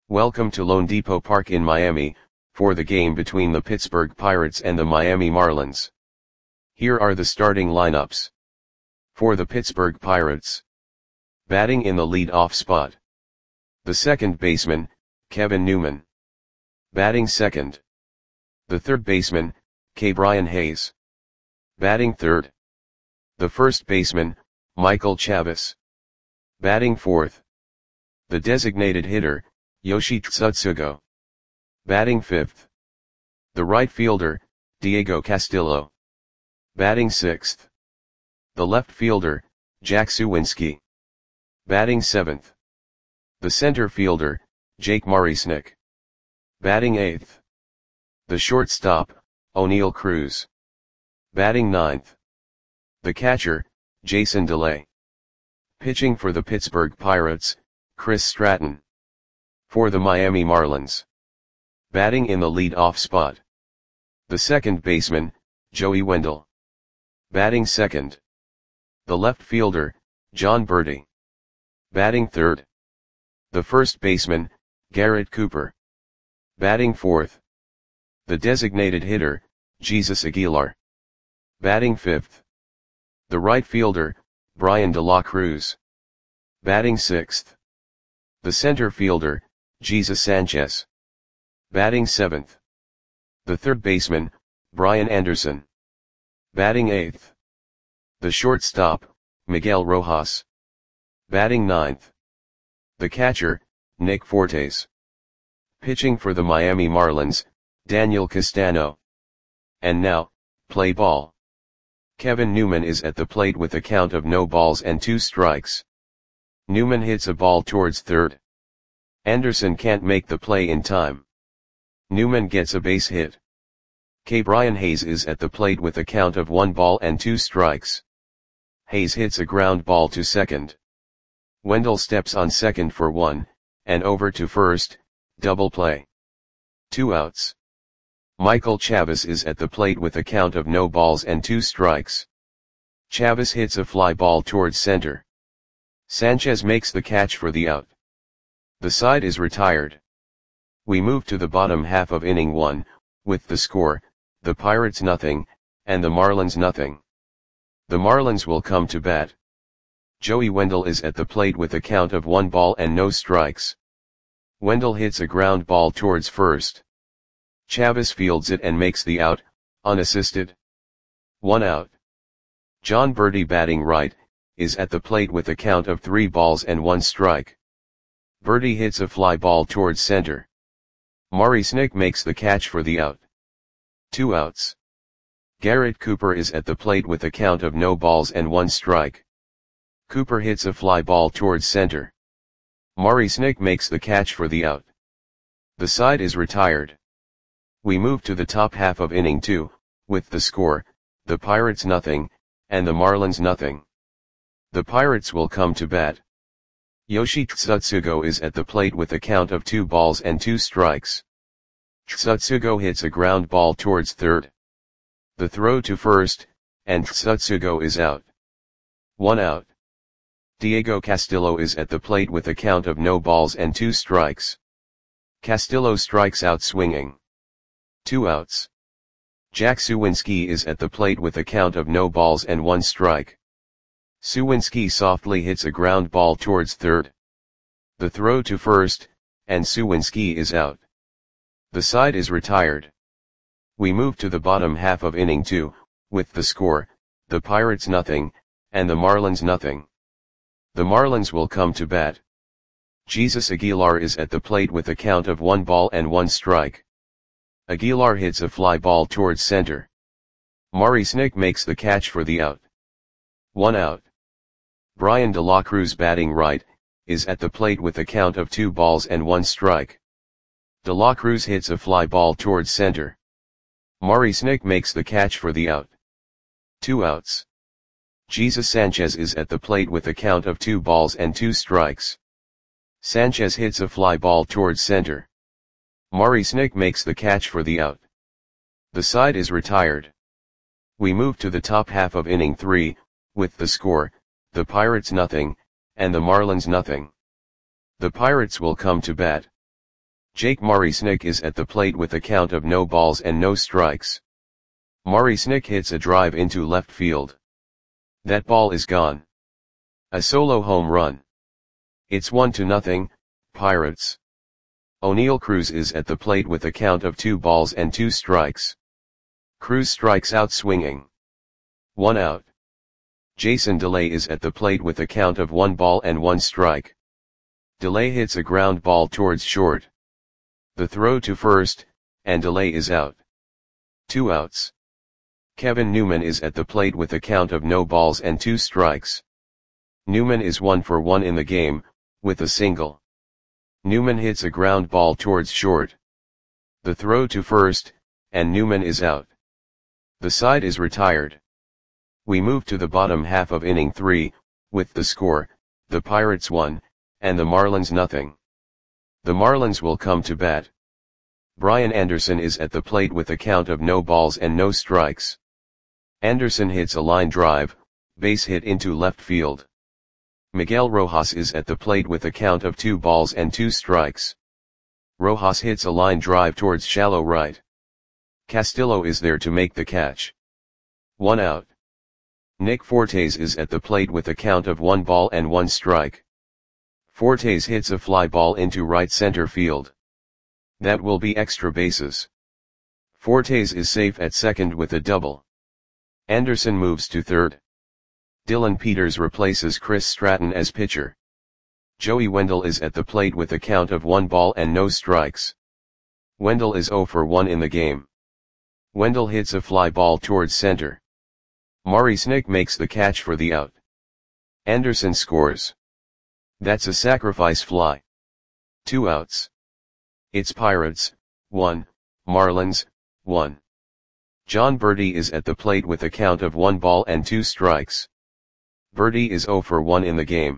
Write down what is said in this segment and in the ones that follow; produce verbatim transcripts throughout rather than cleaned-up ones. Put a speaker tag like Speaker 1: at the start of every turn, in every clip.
Speaker 1: Welcome to loanDepot Park in Miami, for the game between the Pittsburgh Pirates and the Miami Marlins. Here are the starting lineups. For the Pittsburgh Pirates. Batting in the lead-off spot. The second baseman, Kevin Newman. Batting second. The third baseman, Ke'Bryan Hayes. Batting third. The first baseman, Michael Chavis. Batting fourth. The designated hitter, Yoshi Tsutsugo. Batting fifth. The right fielder, Diego Castillo. Batting sixth. The left fielder, Jack Suwinski. Batting seventh. The center fielder, Jake Marisnick. Batting eighth. The shortstop, Oneil Cruz. Batting ninth. The catcher, Jason DeLay. Pitching for the Pittsburgh Pirates, Chris Stratton. For the Miami Marlins. Batting in the lead-off spot. The second baseman, Joey Wendle. Batting second. The left fielder, Jon Berti. Batting third. The first baseman, Garrett Cooper. Batting fourth. The designated hitter, Jesus Aguilar. Batting fifth. The right fielder, Bryan De La Cruz. Batting sixth. The center fielder, Jesus Sanchez. Batting seventh. The third baseman, Brian Anderson. Batting eighth. The shortstop, Miguel Rojas. Batting ninth. The catcher, Nick Fortes. Pitching for the Miami Marlins, Daniel Castano. And now, play ball. Kevin Newman is at the plate with a count of no balls and two strikes. Newman hits a ball towards third. Anderson can't make the play in time. Newman gets a base hit. Ke'Bryan Hayes is at the plate with a count of one ball and two strikes. Hayes hits a ground ball to second. Wendle steps on second for one, and over to first, double play. Two outs. Michael Chavis is at the plate with a count of no balls and two strikes. Chavis hits a fly ball towards center. Sanchez makes the catch for the out. The side is retired. We move to the bottom half of inning one, with the score, the Pirates nothing, and the Marlins nothing. The Marlins will come to bat. Joey Wendle is at the plate with a count of one ball and no strikes. Wendle hits a ground ball towards first. Chavis fields it and makes the out, unassisted. One out. Jon Berti, batting right, is at the plate with a count of three balls and one strike. Berti hits a fly ball towards center. Marisnick makes the catch for the out. Two outs. Garrett Cooper is at the plate with a count of no balls and one strike. Cooper hits a fly ball towards center. Marisnick makes the catch for the out. The side is retired. We move to the top half of inning two, with the score, the Pirates nothing, and the Marlins nothing. The Pirates will come to bat. Yoshi Tsutsugo is at the plate with a count of two balls and two strikes. Tsutsugo hits a ground ball towards third. The throw to first, and Tsutsugo is out. One out. Diego Castillo is at the plate with a count of no balls and two strikes. Castillo strikes out swinging. Two outs. Jack Suwinski is at the plate with a count of no balls and one strike. Suwinski softly hits a ground ball towards third. The throw to first, and Suwinski is out. The side is retired. We move to the bottom half of inning two, with the score, the Pirates nothing, and the Marlins nothing. The Marlins will come to bat. Jesus Aguilar is at the plate with a count of one ball and one strike. Aguilar hits a fly ball towards center. Marisnick makes the catch for the out. One out. Bryan De La Cruz, batting right, is at the plate with a count of two balls and one strike. De La Cruz hits a fly ball towards center. Marisnick makes the catch for the out. Two outs. Jesus Sanchez is at the plate with a count of two balls and two strikes. Sanchez hits a fly ball towards center. Marisnick makes the catch for the out. The side is retired. We move to the top half of inning three, with the score, the Pirates nothing, and the Marlins nothing. The Pirates will come to bat. Jake Marisnick is at the plate with a count of no balls and no strikes. Marisnick hits a drive into left field. That ball is gone. A solo home run. It's one to nothing, Pirates. Oneil Cruz is at the plate with a count of two balls and two strikes. Cruz strikes out swinging. One out. Jason Delay is at the plate with a count of one ball and one strike. Delay hits a ground ball towards short. The throw to first, and Delay is out. Two outs. Kevin Newman is at the plate with a count of no balls and two strikes. Newman is one for one in the game, with a single. Newman hits a ground ball towards short. The throw to first, and Newman is out. The side is retired. We move to the bottom half of inning three, with the score, the Pirates one, and the Marlins nothing. The Marlins will come to bat. Brian Anderson is at the plate with a count of no balls and no strikes. Anderson hits a line drive, base hit into left field. Miguel Rojas is at the plate with a count of two balls and two strikes. Rojas hits a line drive towards shallow right. Castillo is there to make the catch. One out. Nick Fortes is at the plate with a count of one ball and one strike. Fortes hits a fly ball into right center field. That will be extra bases. Fortes is safe at second with a double. Anderson moves to third. Dylan Peters replaces Chris Stratton as pitcher. Joey Wendell is at the plate with a count of one ball and no strikes. Wendell is zero for one in the game. Wendell hits a fly ball towards center. Marisnick makes the catch for the out. Anderson scores. That's a sacrifice fly. Two outs. It's Pirates, one, Marlins, one. John Birdie is at the plate with a count of one ball and two strikes. Birdie is zero for one in the game.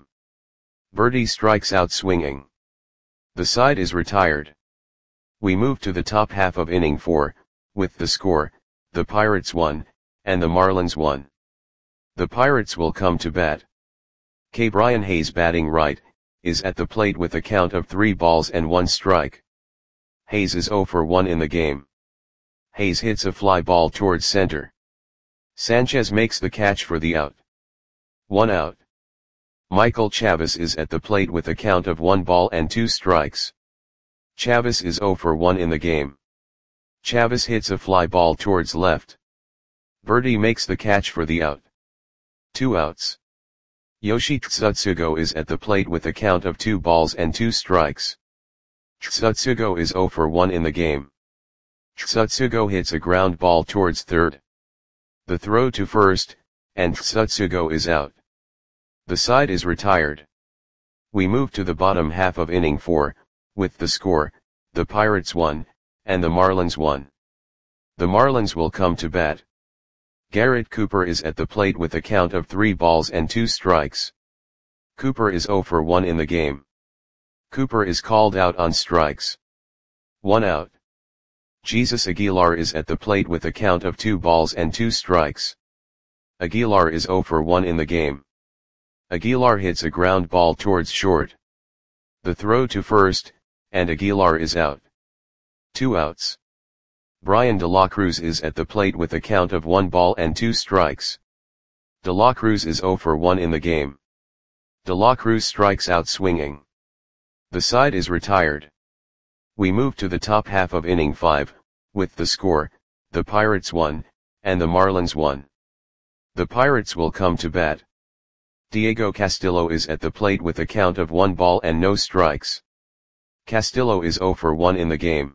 Speaker 1: Birdie strikes out swinging. The side is retired. We move to the top half of inning four, with the score, the Pirates one, and the Marlins one. The Pirates will come to bat. K. Brian Hayes batting right, is at the plate with a count of three balls and one strike. Hayes is zero for one in the game. Hayes hits a fly ball towards center. Sanchez makes the catch for the out. One out. Michael Chavis is at the plate with a count of one ball and two strikes. Chavis is zero for one in the game. Chavis hits a fly ball towards left. Birdie makes the catch for the out. Two outs. Yoshi Tsutsugo is at the plate with a count of two balls and two strikes. Tsutsugo is zero for one in the game. Tsutsugo hits a ground ball towards third. The throw to first, and Tsutsugo is out. The side is retired. We move to the bottom half of inning four, with the score, the Pirates one, and the Marlins one. The Marlins will come to bat. Garrett Cooper is at the plate with a count of three balls and two strikes. Cooper is zero for one in the game. Cooper is called out on strikes. One out. Jesus Aguilar is at the plate with a count of two balls and two strikes. Aguilar is zero for one in the game. Aguilar hits a ground ball towards short. The throw to first, and Aguilar is out. Two outs. Brian De La Cruz is at the plate with a count of one ball and two strikes. De La Cruz is zero for one in the game. De La Cruz strikes out swinging. The side is retired. We move to the top half of inning five, with the score, the Pirates one, and the Marlins one. The Pirates will come to bat. Diego Castillo is at the plate with a count of one ball and no strikes. Castillo is zero for one in the game.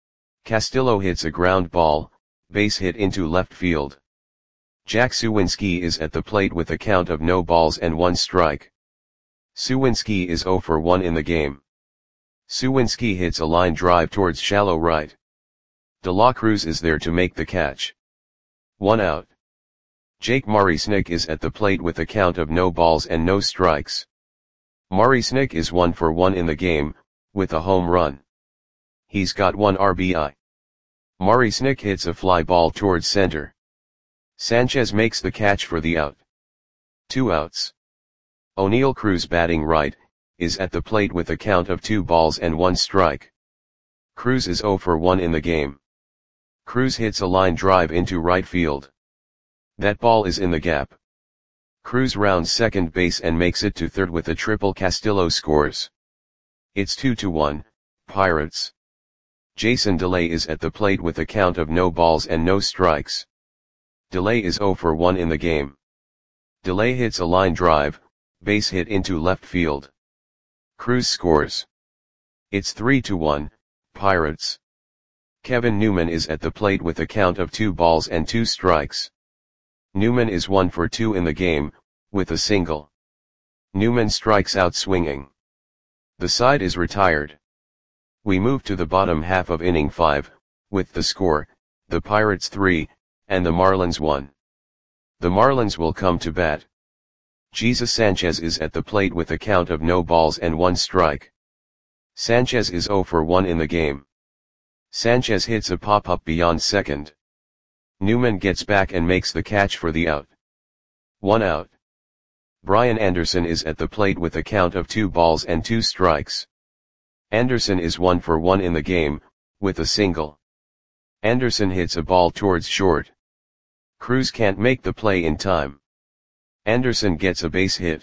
Speaker 1: Castillo hits a ground ball, base hit into left field. Jack Suwinski is at the plate with a count of no balls and one strike. Suwinski is zero for one in the game. Suwinski hits a line drive towards shallow right. De La Cruz is there to make the catch. One out. Jake Marisnick is at the plate with a count of no balls and no strikes. Marisnick is one for one in the game, with a home run. He's got one R B I. Marisnick hits a fly ball towards center. Sanchez makes the catch for the out. Two outs. Oneil Cruz batting right, is at the plate with a count of two balls and one strike. Cruz is zero for one in the game. Cruz hits a line drive into right field. That ball is in the gap. Cruz rounds second base and makes it to third with a triple. Castillo scores. It's two to one, Pirates. Jason Delay is at the plate with a count of no balls and no strikes. Delay is zero for one in the game. Delay hits a line drive, base hit into left field. Cruz scores. It's three to one, Pirates. Kevin Newman is at the plate with a count of two balls and two strikes. Newman is one for two in the game, with a single. Newman strikes out swinging. The side is retired. We move to the bottom half of inning five, with the score, the Pirates three, and the Marlins one. The Marlins will come to bat. Jesus Sanchez is at the plate with a count of no balls and one strike. Sanchez is zero for one in the game. Sanchez hits a pop-up beyond second. Newman gets back and makes the catch for the out. One out. Brian Anderson is at the plate with a count of two balls and two strikes. Anderson is one for one in the game, with a single. Anderson hits a ball towards short. Cruz can't make the play in time. Anderson gets a base hit.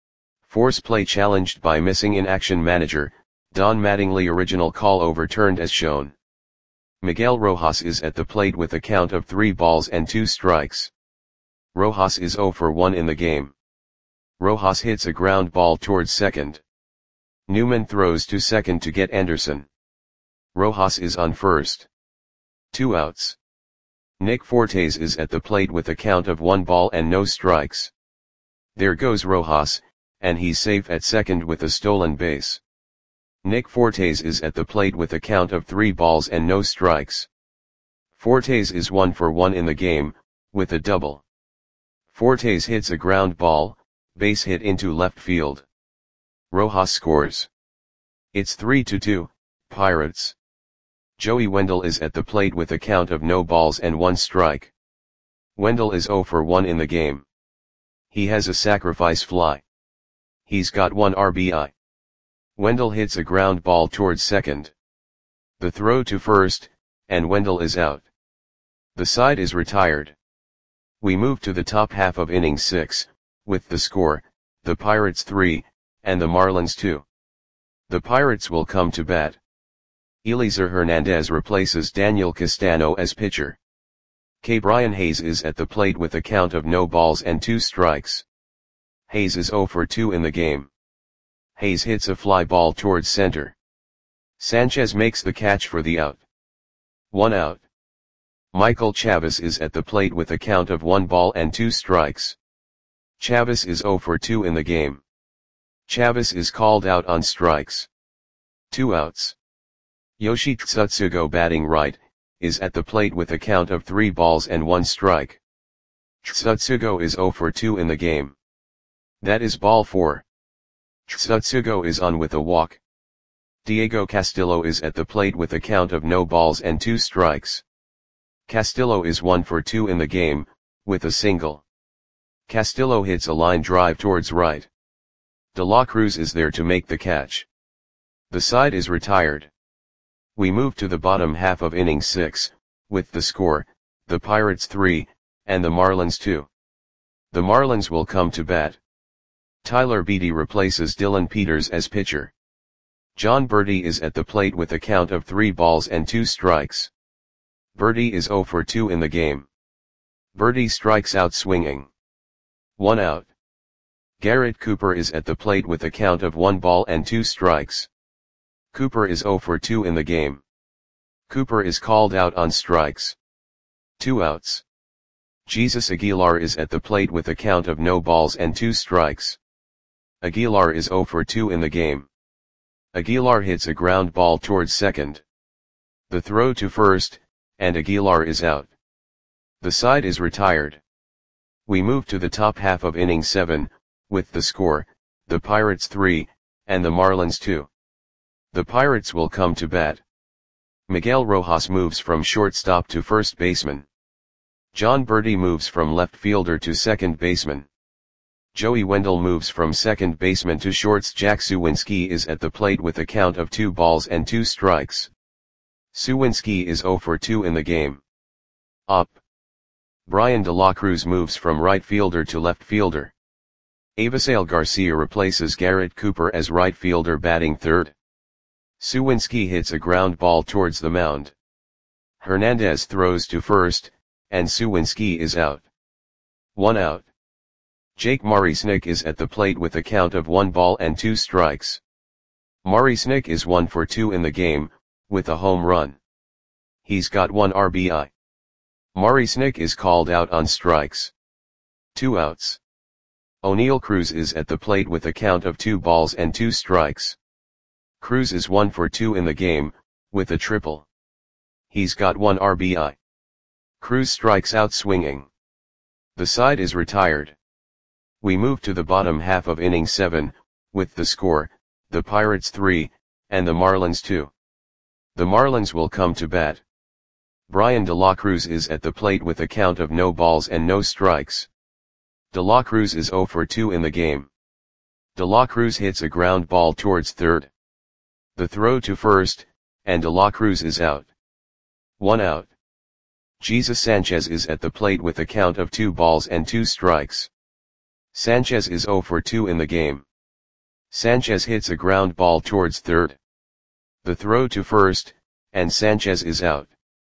Speaker 1: Force play challenged by missing in action manager, Don Mattingly. Original call overturned as shown. Miguel Rojas is at the plate with a count of three balls and two strikes. Rojas is zero for one in the game. Rojas hits a ground ball towards second. Newman throws to second to get Anderson. Rojas is on first. Two outs. Nick Fortes is at the plate with a count of one ball and no strikes. There goes Rojas, and he's safe at second with a stolen base. Nick Fortes is at the plate with a count of three balls and no strikes. Fortes is one for one in the game, with a double. Fortes hits a ground ball, base hit into left field. Rojas scores. It's three to two, Pirates. Joey Wendell is at the plate with a count of no balls and one strike. Wendell is zero for one in the game. He has a sacrifice fly. He's got one R B I. Wendell hits a ground ball towards second. The throw to first, and Wendell is out. The side is retired. We move to the top half of inning six, with the score, the Pirates three, and the Marlins two. The Pirates will come to bat. Eliezer Hernandez replaces Daniel Castano as pitcher. K. Brian Hayes is at the plate with a count of no balls and two strikes. Hayes is zero for two in the game. Hayes hits a fly ball towards center. Sanchez makes the catch for the out. One out. Michael Chavis is at the plate with a count of one ball and two strikes. Chavis is zero for two in the game. Chavis is called out on strikes. Two outs. Yoshi Tsutsugo, batting right, is at the plate with a count of three balls and one strike. Tsutsugo is zero for two in the game. That is ball four. Tsutsugo is on with a walk. Diego Castillo is at the plate with a count of no balls and two strikes. Castillo is one for two in the game, with a single. Castillo hits a line drive towards right. De La Cruz is there to make the catch. The side is retired. We move to the bottom half of inning six, with the score, the Pirates three, and the Marlins two. The Marlins will come to bat. Tyler Beatty replaces Dylan Peters as pitcher. John Berti is at the plate with a count of three balls and two strikes. Berti is zero for two in the game. Berti strikes out swinging. One out. Garrett Cooper is at the plate with a count of one ball and two strikes. Cooper is zero for two in the game. Cooper is called out on strikes. Two outs. Jesus Aguilar is at the plate with a count of no balls and two strikes. Aguilar is zero for two in the game. Aguilar hits a ground ball towards second. The throw to first, and Aguilar is out. The side is retired. We move to the top half of inning seven, with the score, the Pirates three, and the Marlins two. The Pirates will come to bat. Miguel Rojas moves from shortstop to first baseman. John Berti moves from left fielder to second baseman. Joey Wendell moves from second baseman to shorts. Jack Suwinski is at the plate with a count of two balls and two strikes. Suwinski is zero for two in the game. Up. Brian De La Cruz moves from right fielder to left fielder. Avisail Garcia replaces Garrett Cooper as right fielder batting third. Suwinski hits a ground ball towards the mound. Hernandez throws to first, and Suwinski is out. One out. Jake Marisnick is at the plate with a count of one ball and two strikes. Marisnick is one for two in the game, with a home run. He's got one R B I. Marisnick is called out on strikes. Two outs. O'Neal Cruz is at the plate with a count of two balls and two strikes. Cruz is one for two in the game, with a triple. He's got one R B I. Cruz strikes out swinging. The side is retired. We move to the bottom half of inning seven, with the score, the Pirates three, and the Marlins two. The Marlins will come to bat. Brian De La Cruz is at the plate with a count of no balls and no strikes. De La Cruz is zero for two in the game. De La Cruz hits a ground ball towards third. The throw to first, and De La Cruz is out. One out. Jesus Sanchez is at the plate with a count of two balls and two strikes. Sanchez is zero for two in the game. Sanchez hits a ground ball towards third. The throw to first, and Sanchez is out.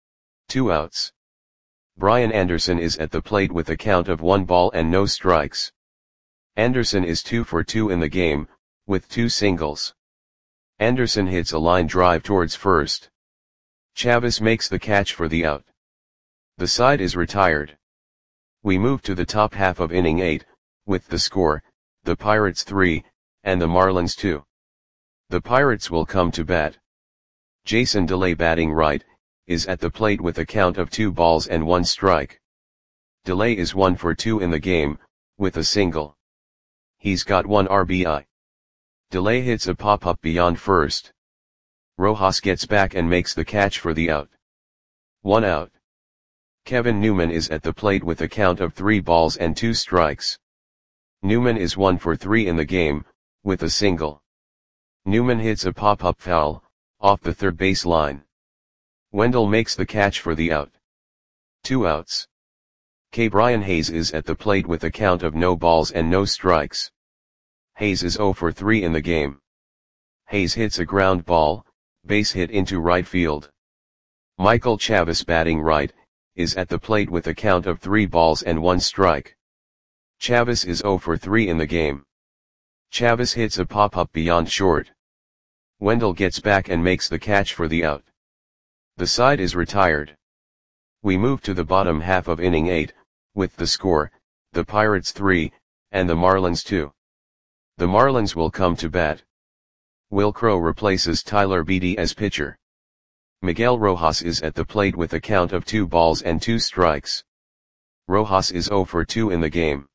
Speaker 1: Two outs. Brian Anderson is at the plate with a count of one ball and no strikes. Anderson is two for two in the game, with two singles. Anderson hits a line drive towards first. Chavez makes the catch for the out. The side is retired. We move to the top half of inning eight, with the score, the Pirates three, and the Marlins two. The Pirates will come to bat. Jason DeLay batting right, is at the plate with a count of two balls and one strike. DeLay is one for two in the game, with a single. He's got one R B I. DeLay hits a pop-up beyond first. Rojas gets back and makes the catch for the out. One out. Kevin Newman is at the plate with a count of three balls and two strikes. Newman is one for three in the game, with a single. Newman hits a pop-up foul, off the third base line. Wendell makes the catch for the out. Two outs. K. Brian Hayes is at the plate with a count of no balls and no strikes. Hayes is zero for three in the game. Hayes hits a ground ball, base hit into right field. Michael Chavez batting right, is at the plate with a count of three balls and one strike. Chavez is zero for three in the game. Chavez hits a pop-up beyond short. Wendell gets back and makes the catch for the out. The side is retired. We move to the bottom half of inning eight, with the score, the Pirates three, and the Marlins two. The Marlins will come to bat. Will Crowe replaces Tyler Beede as pitcher. Miguel Rojas is at the plate with a count of two balls and two strikes. Rojas is zero for two in the game.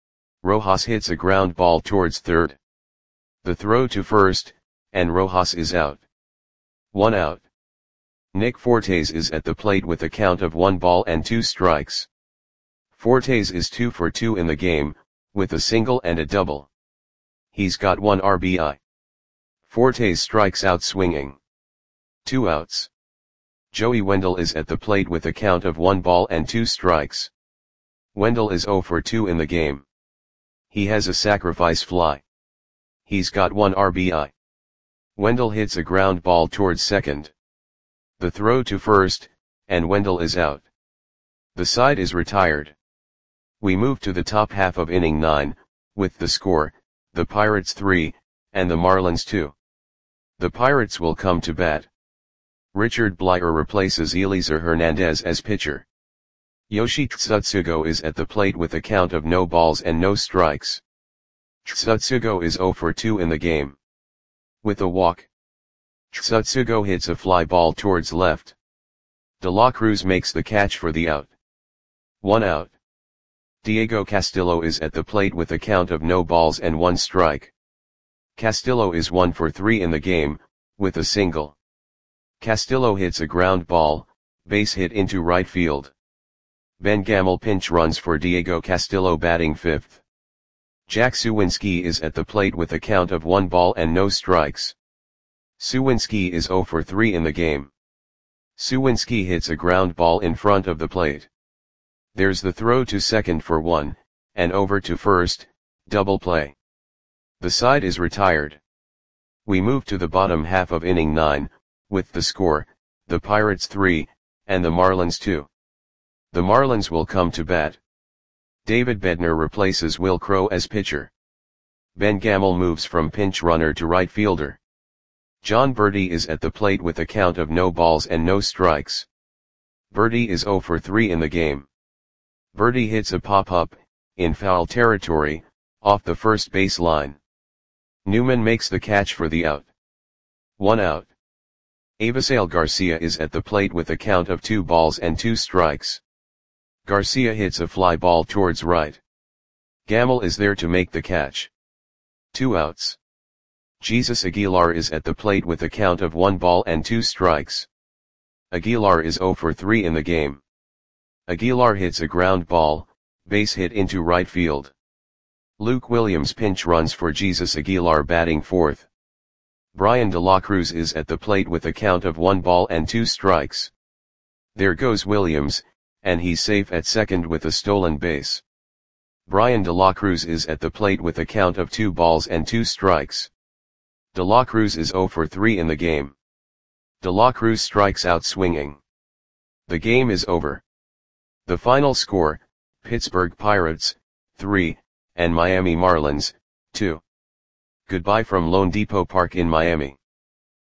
Speaker 1: Rojas hits a ground ball towards third. The throw to first, and Rojas is out. One out. Nick Fortes is at the plate with a count of one ball and two strikes. Fortes is two for two in the game, with a single and a double. He's got one R B I. Fortes strikes out swinging. Two outs. Joey Wendell is at the plate with a count of one ball and two strikes. Wendell is zero for two in the game. He has a sacrifice fly. He's got one R B I. Wendell hits a ground ball towards second. The throw to first, and Wendell is out. The side is retired. We move to the top half of inning nine, with the score, the Pirates three, and the Marlins two. The Pirates will come to bat. Richard Bleier replaces Eliezer Hernandez as pitcher. Yoshi Tsutsugo is at the plate with a count of no balls and no strikes. Tsutsugo is zero for two in the game. With a walk. Tsutsugo hits a fly ball towards left. De La Cruz makes the catch for the out. One out. Diego Castillo is at the plate with a count of no balls and one strike. Castillo is one for three in the game, with a single. Castillo hits a ground ball, base hit into right field. Ben Gamel pinch runs for Diego Castillo batting fifth. Jack Suwinski is at the plate with a count of one ball and no strikes. Suwinski is zero for three in the game. Suwinski hits a ground ball in front of the plate. There's the throw to second for one, and over to first, double play. The side is retired. We move to the bottom half of inning nine, with the score, the Pirates three, and the Marlins two. The Marlins will come to bat. David Bednar replaces Will Crowe as pitcher. Ben Gamel moves from pinch runner to right fielder. John Berti is at the plate with a count of no balls and no strikes. Berti is zero for three in the game. Berti hits a pop-up, in foul territory, off the first base line. Newman makes the catch for the out. One out. Avisail Garcia is at the plate with a count of two balls and two strikes. Garcia hits a fly ball towards right. Gamel is there to make the catch. Two outs. Jesus Aguilar is at the plate with a count of one ball and two strikes. Aguilar is zero for three in the game. Aguilar hits a ground ball, base hit into right field. Luke Williams pinch runs for Jesus Aguilar batting fourth. Brian De La Cruz is at the plate with a count of one ball and two strikes. There goes Williams, and he's safe at second with a stolen base. Brian De La Cruz is at the plate with a count of two balls and two strikes. De La Cruz is zero for three in the game. De La Cruz strikes out swinging. The game is over. The final score, Pittsburgh Pirates, three, and Miami Marlins, two. Goodbye from Lone Depot Park in Miami.